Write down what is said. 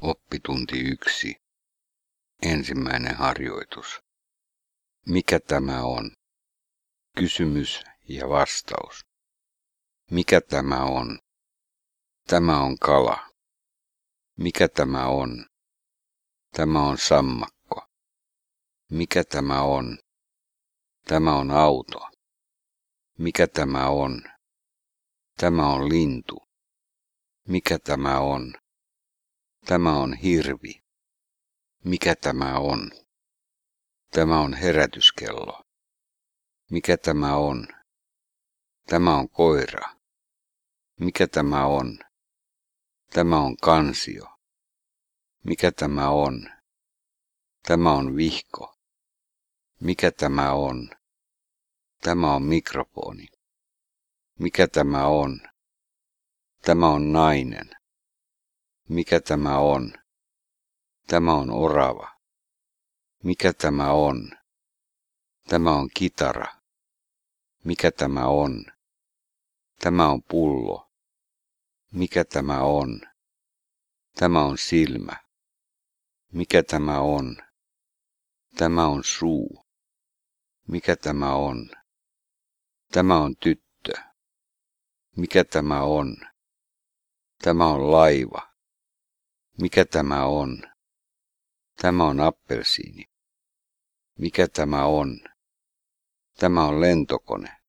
Oppitunti 1. Ensimmäinen harjoitus. Mikä tämä on? Kysymys ja vastaus. Mikä tämä on? Tämä on kala. Mikä tämä on? Tämä on sammakko. Mikä tämä on? Tämä on auto. Mikä tämä on? Tämä on lintu. Mikä tämä on? Tämä on hirvi. Mikä tämä on? Tämä on herätyskello. Mikä tämä on? Tämä on koira. Mikä tämä on? Tämä on kansio. Mikä tämä on? Tämä on vihko. Mikä tämä on? Tämä on mikrofoni. Mikä tämä on? Tämä on nainen. Mikä tämä on? Tämä on orava. Mikä tämä on? Tämä on kitara. Mikä tämä on? Tämä on pullo. Mikä tämä on? Tämä on silmä. Mikä tämä on? Tämä on suu. Mikä tämä on? Tämä on tyttö. Mikä tämä on? Tämä on laiva. Mikä tämä on? Tämä on appelsiini. Mikä tämä on? Tämä on lentokone.